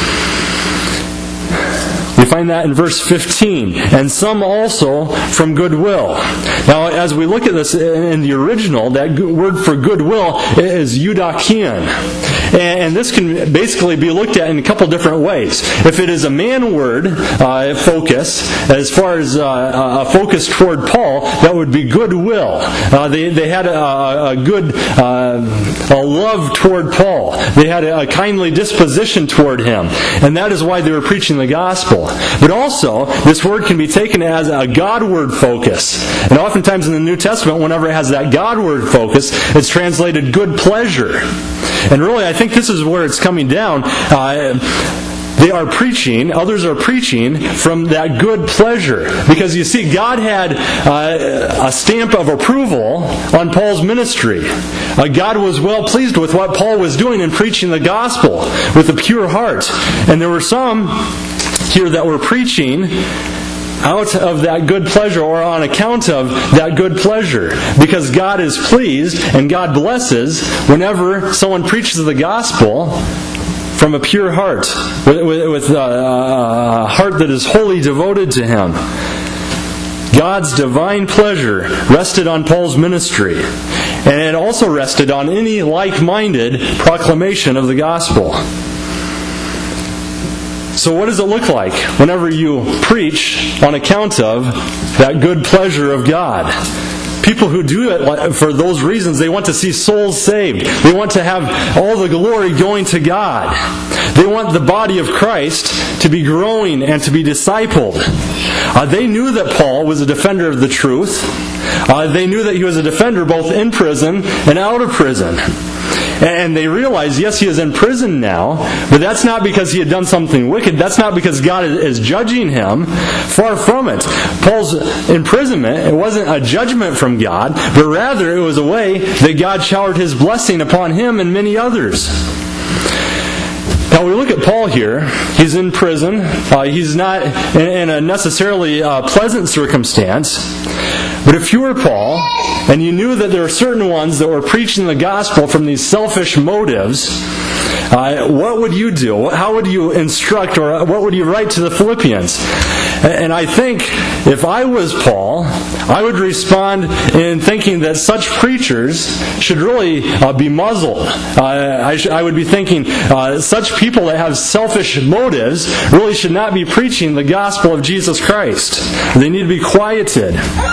We find that in verse fifteen. And some also from goodwill. Now, as we look at this in the original, that word for goodwill is eudokion. And this can basically be looked at in a couple different ways. If it is a man word uh, focus, as far as uh, a focus toward Paul, that would be goodwill. Uh, they, they had a, a good uh, a love toward Paul. They had a, a kindly disposition toward him. And that is why they were preaching the gospel. But also, this word can be taken as a Godward focus. And oftentimes in the New Testament, whenever it has that Godward focus, it's translated good pleasure. And really, I think this is where it's coming down. Uh, They are preaching, others are preaching from that good pleasure. Because you see, God had uh, a stamp of approval on Paul's ministry. Uh, God was well pleased with what Paul was doing in preaching the gospel with a pure heart. And there were some here that were preaching out of that good pleasure, or on account of that good pleasure. Because God is pleased and God blesses whenever someone preaches the gospel from a pure heart, with, with, with a, a heart that is wholly devoted to Him. God's divine pleasure rested on Paul's ministry, and it also rested on any like-minded proclamation of the gospel. So what does it look like whenever you preach on account of that good pleasure of God? People who do it for those reasons, they want to see souls saved. They want to have all the glory going to God. They want the body of Christ to be growing and to be discipled. Uh, they knew that Paul was a defender of the truth. Uh, they knew that he was a defender both in prison and out of prison. And they realized, yes, he is in prison now, but that's not because he had done something wicked. That's not because God is judging him. Far from it. Paul's imprisonment, it wasn't a judgment from God, but rather it was a way that God showered His blessing upon him and many others. Now we look at Paul here. He's in prison. Uh, he's not in, in a necessarily uh, pleasant circumstance. But if you were Paul, and you knew that there are certain ones that were preaching the gospel from these selfish motives, uh, what would you do? How would you instruct, or what would you write to the Philippians? And I think if I was Paul, I would respond in thinking that such preachers should really uh, be muzzled. Uh, I, sh- I would be thinking uh, such people that have selfish motives really should not be preaching the gospel of Jesus Christ. They need to be quieted.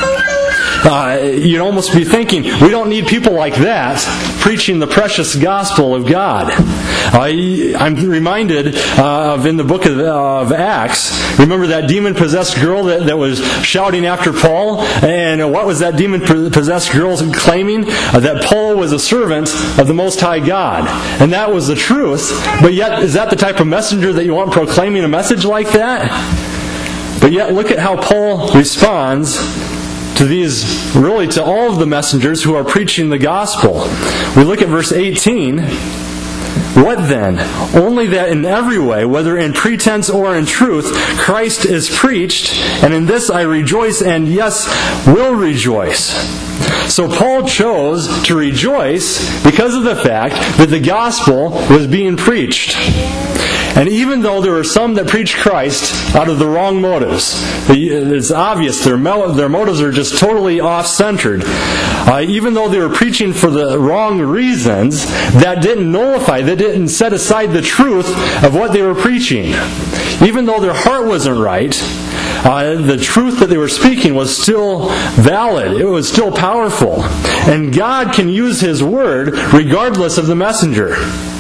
Uh, you'd almost be thinking, we don't need people like that preaching the precious gospel of God. Uh, I'm reminded uh, of in the book of, uh, of Acts, remember that demon-possessed girl that, that was shouting after Paul? And what was that demon-possessed girl claiming? Uh, that Paul was a servant of the Most High God. And that was the truth. But yet, is that the type of messenger that you want proclaiming a message like that? But yet, look at how Paul responds to these, really to all of the messengers who are preaching the gospel. We look at verse eighteen. What then? Only that in every way, whether in pretense or in truth, Christ is preached, and in this I rejoice, and yes, will rejoice. So Paul chose to rejoice because of the fact that the gospel was being preached. And even though there were some that preached Christ out of the wrong motives, it's obvious their their motives are just totally off-centered. Uh, even though they were preaching for the wrong reasons, that didn't nullify, that didn't set aside the truth of what they were preaching. Even though their heart wasn't right, uh, the truth that they were speaking was still valid. It was still powerful. And God can use His word regardless of the messenger.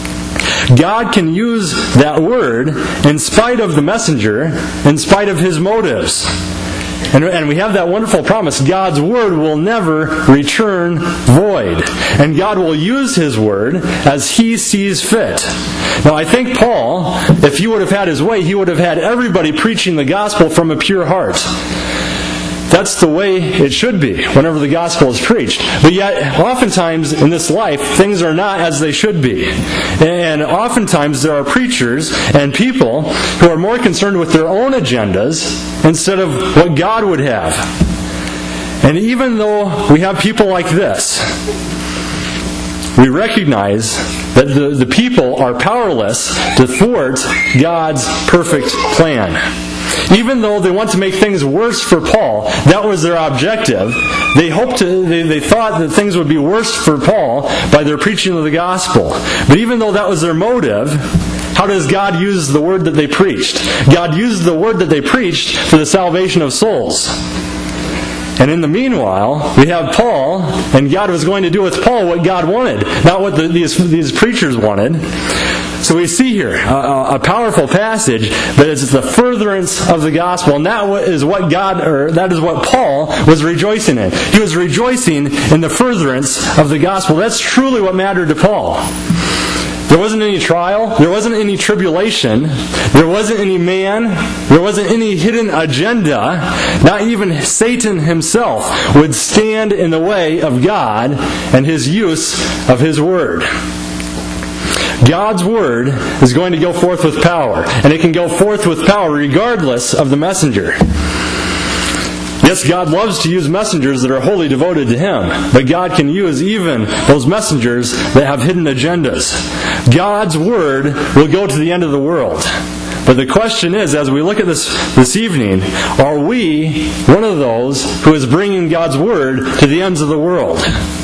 God can use that word in spite of the messenger, in spite of his motives. And, and we have that wonderful promise. God's word will never return void. And God will use His word as He sees fit. Now I think Paul, if he would have had his way, he would have had everybody preaching the gospel from a pure heart. That's the way it should be whenever the gospel is preached. But yet, oftentimes in this life, things are not as they should be. And oftentimes there are preachers and people who are more concerned with their own agendas instead of what God would have. And even though we have people like this, we recognize that the, the people are powerless to thwart God's perfect plan. Even though they want to make things worse for Paul, that was their objective. They hoped to, they, they thought that things would be worse for Paul by their preaching of the gospel. But even though that was their motive, how does God use the word that they preached? God used the word that they preached for the salvation of souls. And in the meanwhile, we have Paul, and God was going to do with Paul what God wanted, not what the, these, these preachers wanted. So we see here a, a powerful passage, but it's the furtherance of the gospel, and that is what God, or that is what Paul was rejoicing in. He was rejoicing in the furtherance of the gospel. That's truly what mattered to Paul. There wasn't any trial. There wasn't any tribulation. There wasn't any man. There wasn't any hidden agenda. Not even Satan himself would stand in the way of God and His use of His word. God's word is going to go forth with power, and it can go forth with power regardless of the messenger. Yes, God loves to use messengers that are wholly devoted to Him, but God can use even those messengers that have hidden agendas. God's word will go to the end of the world. But the question is, as we look at this this evening, are we one of those who is bringing God's word to the ends of the world?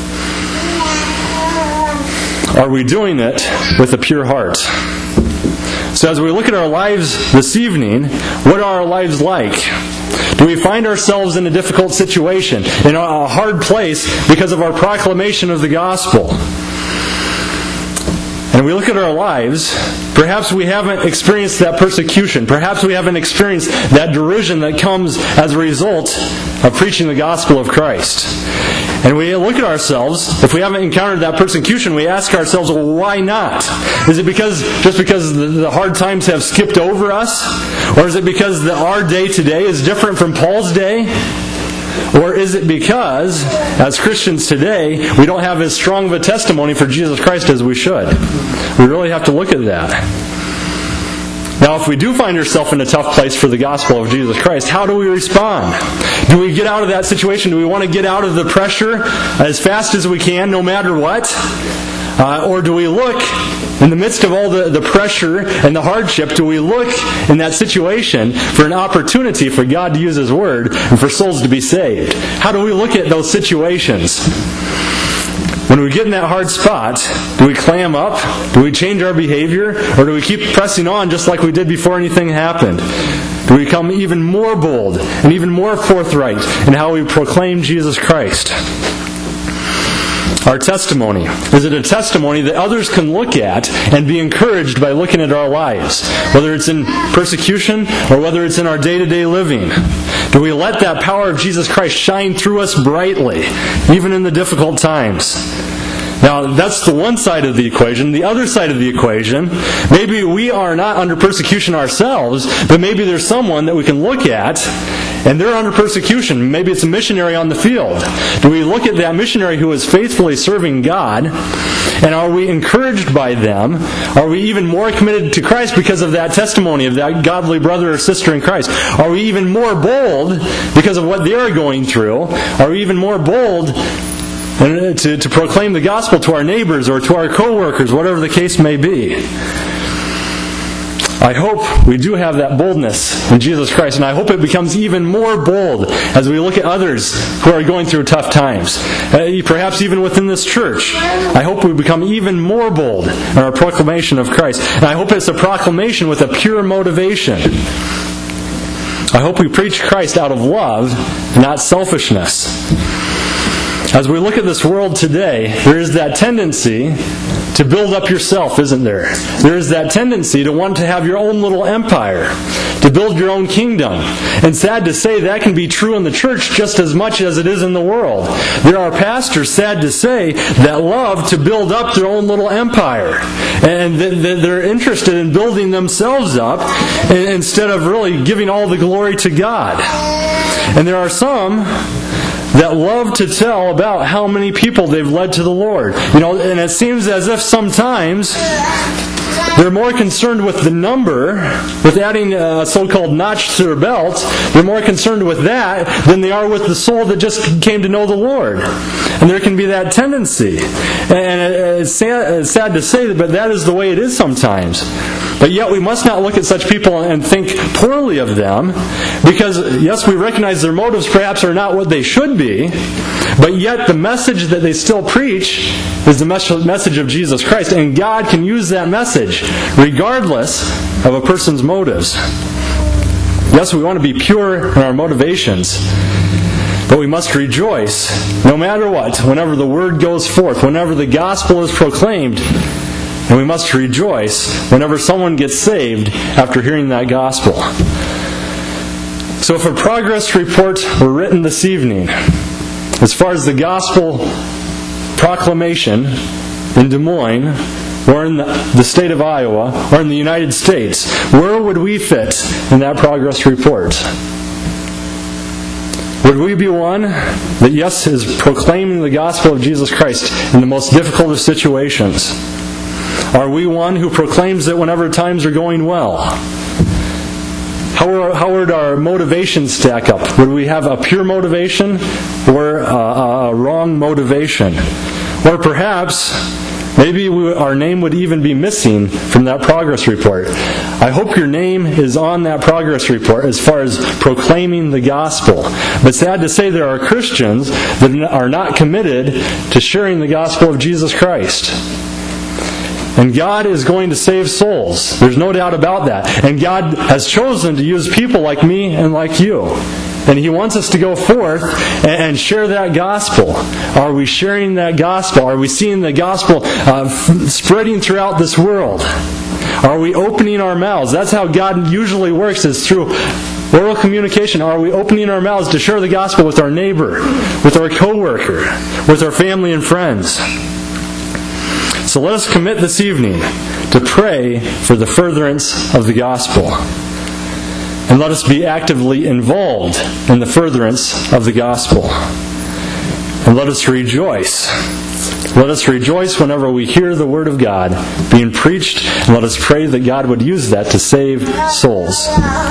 Are we doing it with a pure heart? So as we look at our lives this evening, what are our lives like? Do we find ourselves in a difficult situation, in a hard place because of our proclamation of the gospel? And we look at our lives, perhaps we haven't experienced that persecution. Perhaps we haven't experienced that derision that comes as a result of preaching the gospel of Christ. And we look at ourselves, if we haven't encountered that persecution, we ask ourselves, well, why not? Is it because just because the, the hard times have skipped over us? Or is it because the, our day today is different from Paul's day? Or is it because, as Christians today, we don't have as strong of a testimony for Jesus Christ as we should? We really have to look at that. Now, if we do find ourselves in a tough place for the gospel of Jesus Christ, how do we respond? Do we get out of that situation? Do we want to get out of the pressure as fast as we can, no matter what? Uh, or do we look, in the midst of all the, the pressure and the hardship, do we look in that situation for an opportunity for God to use His Word and for souls to be saved? How do we look at those situations? When we get in that hard spot, do we clam up? Do we change our behavior? Or do we keep pressing on just like we did before anything happened? Do we become even more bold and even more forthright in how we proclaim Jesus Christ? Our testimony. Is it a testimony that others can look at and be encouraged by looking at our lives? Whether it's in persecution or whether it's in our day-to-day living. Do we let that power of Jesus Christ shine through us brightly, even in the difficult times? Now, that's the one side of the equation. The other side of the equation, maybe we are not under persecution ourselves, but maybe there's someone that we can look at and they're under persecution. Maybe it's a missionary on the field. Do we look at that missionary who is faithfully serving God, and are we encouraged by them? Are we even more committed to Christ because of that testimony of that godly brother or sister in Christ? Are we even more bold because of what they're going through? Are we even more bold to, to proclaim the gospel to our neighbors or to our co-workers, whatever the case may be? I hope we do have that boldness in Jesus Christ, and I hope it becomes even more bold as we look at others who are going through tough times. Uh, perhaps even within this church. I hope we become even more bold in our proclamation of Christ. And I hope it's a proclamation with a pure motivation. I hope we preach Christ out of love, not selfishness. As we look at this world today, there is that tendency to build up yourself, isn't there? There is that tendency to want to have your own little empire, to build your own kingdom. And sad to say, that can be true in the church just as much as it is in the world. There are pastors, sad to say, that love to build up their own little empire. And they're interested in building themselves up instead of really giving all the glory to God. And there are some that love to tell about how many people they've led to the Lord. You know, and it seems as if sometimes they're more concerned with the number, with adding a so-called notch to their belt. They're more concerned with that than they are with the soul that just came to know the Lord. And there can be that tendency. And it's sad, it's sad to say, but that is the way it is sometimes. But yet we must not look at such people and think poorly of them, because yes, we recognize their motives perhaps are not what they should be, but yet the message that they still preach is the message of Jesus Christ, and God can use that message regardless of a person's motives. Yes, we want to be pure in our motivations, but we must rejoice no matter what, whenever the word goes forth, whenever the gospel is proclaimed. And we must rejoice whenever someone gets saved after hearing that gospel. So if a progress report were written this evening, as far as the gospel proclamation in Des Moines, or in the, the state of Iowa, or in the United States, where would we fit in that progress report? Would we be one that, yes, is proclaiming the gospel of Jesus Christ in the most difficult of situations? Are we one who proclaims it whenever times are going well? How, are, how would our motivations stack up? Would we have a pure motivation or a, a wrong motivation? Or perhaps, maybe we, our name would even be missing from that progress report. I hope your name is on that progress report as far as proclaiming the gospel. But sad to say, there are Christians that are not committed to sharing the gospel of Jesus Christ. And God is going to save souls. There's no doubt about that. And God has chosen to use people like me and like you. And He wants us to go forth and share that gospel. Are we sharing that gospel? Are we seeing the gospel uh, spreading throughout this world? Are we opening our mouths? That's how God usually works, is through oral communication. Are we opening our mouths to share the gospel with our neighbor, with our co-worker, with our family and friends? So let us commit this evening to pray for the furtherance of the gospel. And let us be actively involved in the furtherance of the gospel. And let us rejoice. Let us rejoice whenever we hear the Word of God being preached, and let us pray that God would use that to save souls.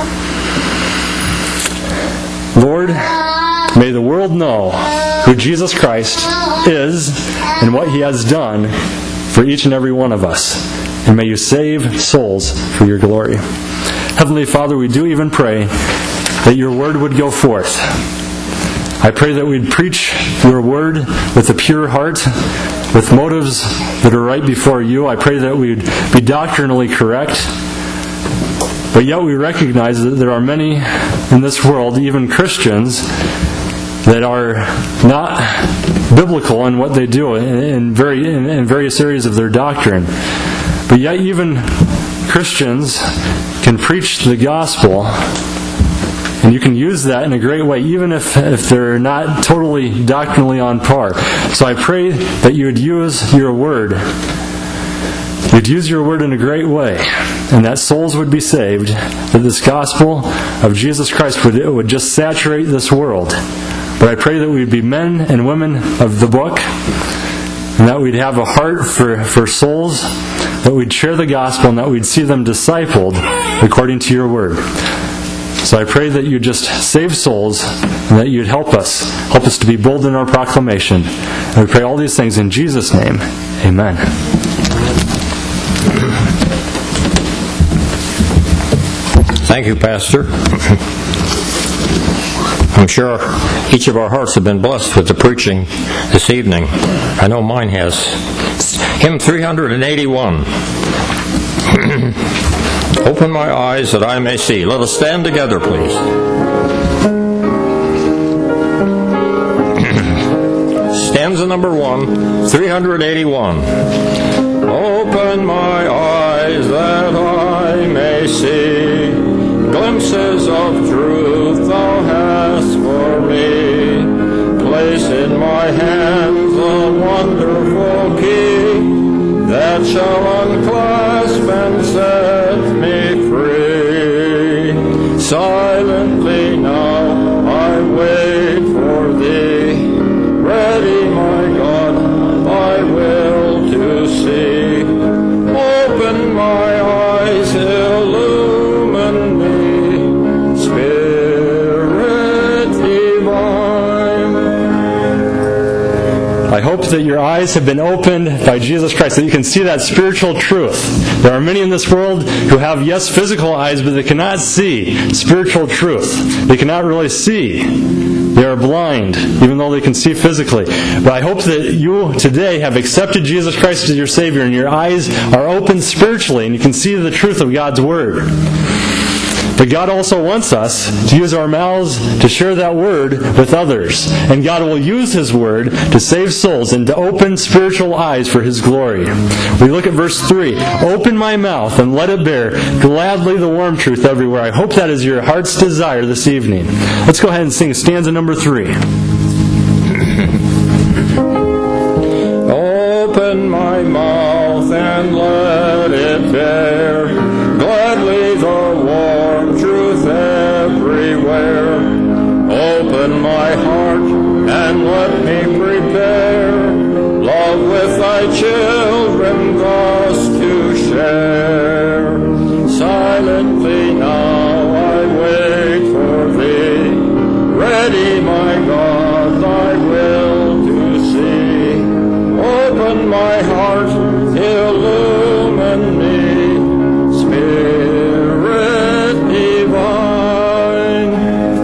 Lord, may the world know who Jesus Christ is and what He has done for each and every one of us. And may You save souls for Your glory. Heavenly Father, we do even pray that Your Word would go forth. I pray that we'd preach Your Word with a pure heart, with motives that are right before you. I pray that we would be doctrinally correct. But yet we recognize that there are many in this world, even Christians, that are not biblical in what they do in, in, very, in, in various areas of their doctrine. But yet even Christians can preach the gospel, and you can use that in a great way, even if, if they're not totally doctrinally on par. So I pray that you would use your word. You'd use your word in a great way, and that souls would be saved, that this gospel of Jesus Christ would, would just saturate this world. But I pray that we'd be men and women of the book, and that we'd have a heart for, for souls, that we'd share the gospel, and that we'd see them discipled according to your word. So I pray that you'd just save souls, and that you'd help us, help us to be bold in our proclamation. And we pray all these things in Jesus' name. Amen. Thank you, Pastor. I'm sure each of our hearts have been blessed with the preaching this evening. I know mine has. Hymn three eighty-one. Open my eyes that I may see. Let us stand together, please. Stanza number one, three eighty-one. Open my eyes that I may see glimpses of truth thou hast for me. Place in my hands a wonderful key that shall unclasp and set me free. Silently now I wait for thee, ready, my God, thy will to see. Open my eyes, illumine me, Spirit divine. I hope that your eyes have been opened by Jesus Christ, that you can see that spiritual truth. There are many in this world who have, yes, physical eyes, but they cannot see spiritual truth. They cannot really see. They are blind, even though they can see physically. But I hope that you today have accepted Jesus Christ as your Savior, and your eyes are open spiritually, and you can see the truth of God's Word. But God also wants us to use our mouths to share that Word with others. And God will use His Word to save souls and to open spiritual eyes for His glory. We look at verse three. Open my mouth and let it bear gladly the warm truth everywhere. I hope that is your heart's desire this evening. Let's go ahead and sing stanza number three. Open my mouth and let it bear gladly the warm truth everywhere. Open my heart and let me prepare love with thy children thus to share. Silently now I wait for thee, ready, my God, thy will to see. Open my heart, illumine me, Spirit divine.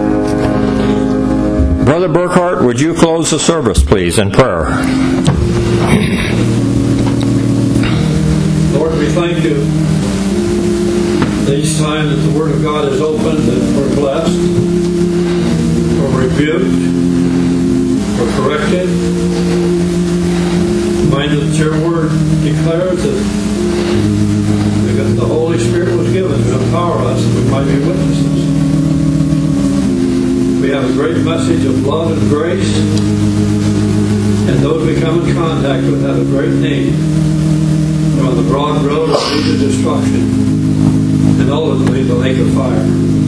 Brother Burkhart, would you close the service, please, in prayer? Lord, we thank you each time that the Word of God is opened, that we're blessed, we're rebuked, we're corrected. Reminded that your Word declares that the Holy Spirit was given to empower us that we might be witnesses. We have a great message of love and grace, and those we come in contact with have a great need. They're on the broad road that leads to destruction, and ultimately the lake of fire.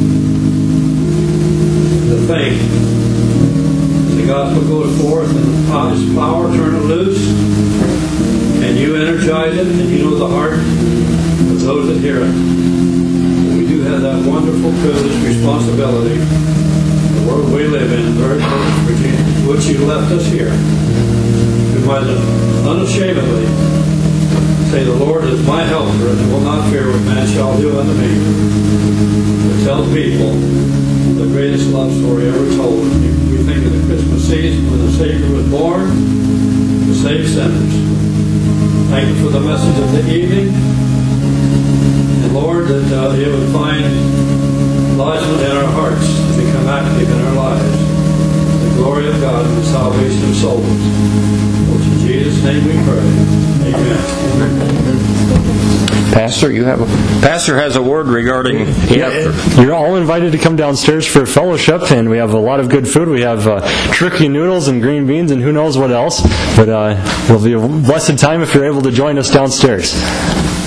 The thing, as the gospel goes forth and His power turned loose, and you energize it, and you know the heart of those that hear it. We do have that wonderful privilege, responsibility, the world we live in, very close to Virginia, which you left us here. We might unashamedly say, the Lord is my helper, and I will not fear what man shall do unto me. To tell people the greatest love story ever told. We think of the Christmas season when the Savior was born. The save sinners. Thank you for the message of the evening. And Lord, that uh, it would find lodgment in our hearts to become active in our lives. The glory of God and the salvation of souls. For in Jesus' name we pray. Amen. Pastor, you have a, Pastor has a word regarding. Yeah, you're all invited to come downstairs for fellowship, and we have a lot of good food. We have uh, turkey noodles and green beans and who knows what else. But uh, it'll be a blessed time if you're able to join us downstairs.